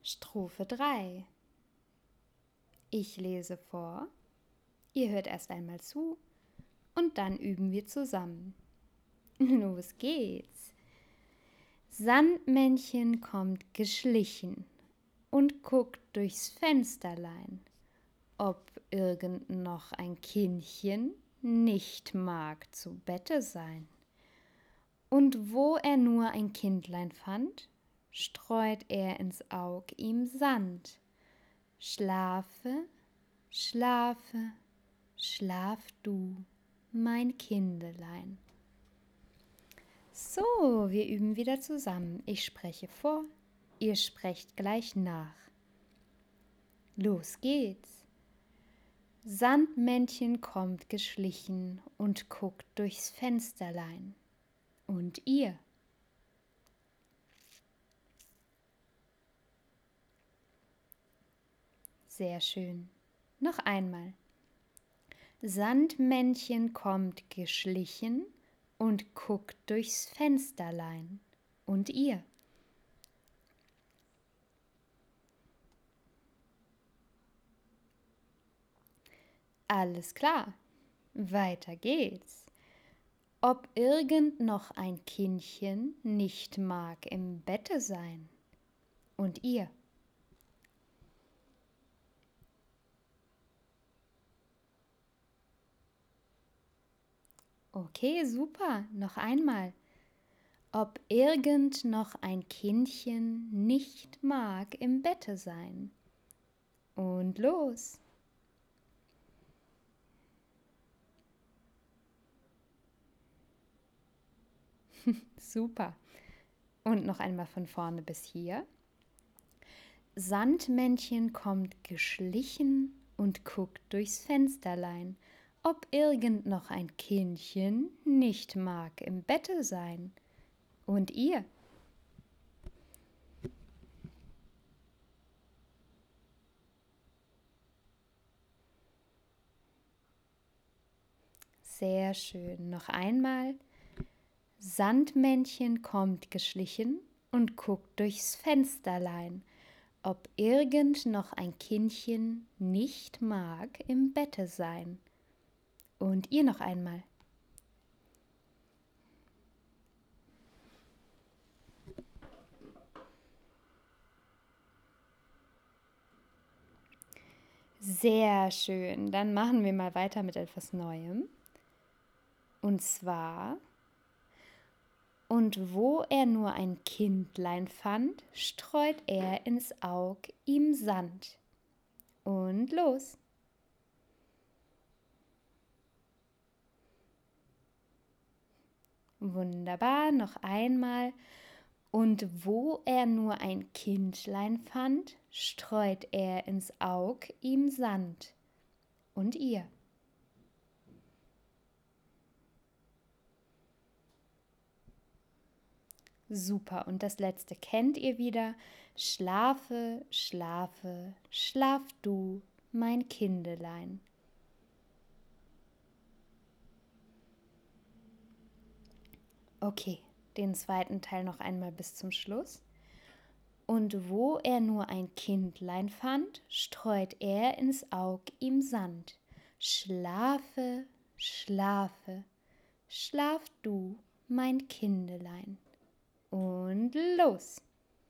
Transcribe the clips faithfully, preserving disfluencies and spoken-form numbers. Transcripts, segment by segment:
Strophe drei. Ich lese vor, ihr hört erst einmal zu und dann üben wir zusammen. Los geht's! Sandmännchen kommt geschlichen und guckt durchs Fensterlein, ob irgend noch ein Kindchen nicht mag zu Bette sein. Und wo er nur ein Kindlein fand, streut er ins Aug ihm Sand. Schlafe, schlafe, schlaf du, mein Kindelein. So, wir üben wieder zusammen. Ich spreche vor, ihr sprecht gleich nach. Los geht's! Sandmännchen kommt geschlichen und guckt durchs Fensterlein. Und ihr? Sehr schön. Noch einmal. Sandmännchen kommt geschlichen und guckt durchs Fensterlein. Und ihr? Alles klar. Weiter geht's. Ob irgend noch ein Kindchen nicht mag im Bette sein. Und ihr? Okay, super. Noch einmal. Ob irgend noch ein Kindchen nicht mag im Bette sein. Und los. Super. Und noch einmal von vorne bis hier. Sandmännchen kommt geschlichen und guckt durchs Fensterlein, ob irgend noch ein Kindchen nicht mag im Bette sein. Und ihr? Sehr schön. Noch einmal. Sandmännchen kommt geschlichen und guckt durchs Fensterlein, ob irgend noch ein Kindchen nicht mag im Bette sein. Und ihr noch einmal. Sehr schön. Dann machen wir mal weiter mit etwas Neuem. Und zwar: Und wo er nur ein Kindlein fand, streut er ins Aug ihm Sand. Und los! Wunderbar, noch einmal. Und wo er nur ein Kindlein fand, streut er ins Aug ihm Sand. Und ihr? Super, und das letzte kennt ihr wieder. Schlafe, schlafe, schlaf du, mein Kindelein. Okay, den zweiten Teil noch einmal bis zum Schluss. Und wo er nur ein Kindlein fand, streut er ins Aug ihm Sand. Schlafe, schlafe, schlaf du, mein Kindelein. Und los!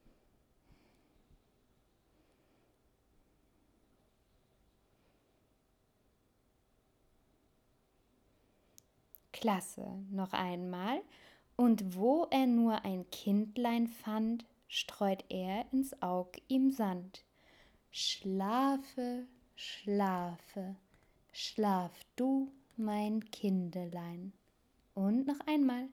Klasse, noch einmal. Und wo er nur ein Kindlein fand, streut er ins Aug ihm Sand. Schlafe, schlafe, schlaf du, mein Kindelein. Und noch einmal.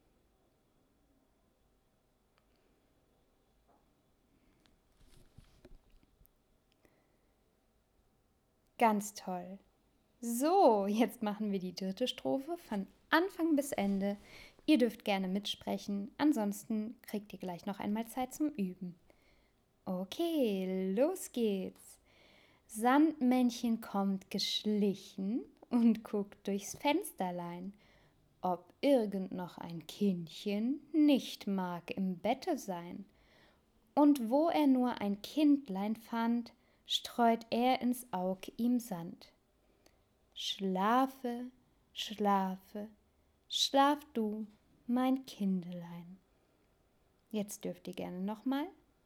Ganz toll. So, jetzt machen wir die dritte Strophe von Anfang bis Ende. Ihr dürft gerne mitsprechen, ansonsten kriegt ihr gleich noch einmal Zeit zum Üben. Okay, los geht's. Sandmännchen kommt geschlichen und guckt durchs Fensterlein, ob irgend noch ein Kindchen nicht mag im Bette sein. Und wo er nur ein Kindlein fand, streut er ins Aug ihm Sand. Schlafe, schlafe, schlaf du, mein Kindelein. Jetzt dürft ihr gerne nochmal.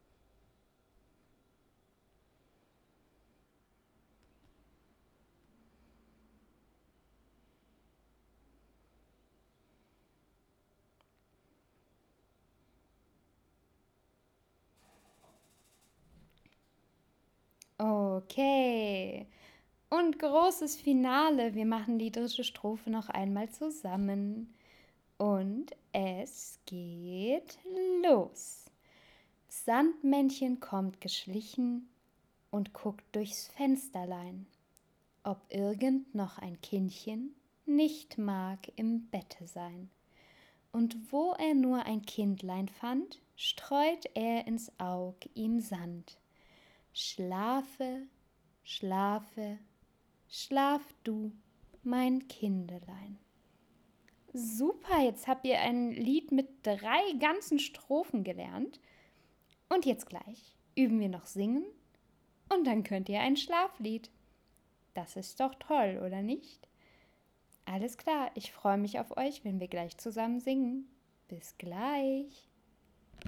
Okay. Und großes Finale. Wir machen die dritte Strophe noch einmal zusammen. Und es geht los. Sandmännchen kommt geschlichen und guckt durchs Fensterlein, ob irgend noch ein Kindchen nicht mag im Bette sein. Und wo er nur ein Kindlein fand, streut er ins Aug ihm Sand. Schlafe, schlafe, schlaf du, mein Kindelein. Super, jetzt habt ihr ein Lied mit drei ganzen Strophen gelernt. Und jetzt gleich üben wir noch singen und dann könnt ihr ein Schlaflied. Das ist doch toll, oder nicht? Alles klar, ich freue mich auf euch, wenn wir gleich zusammen singen. Bis gleich.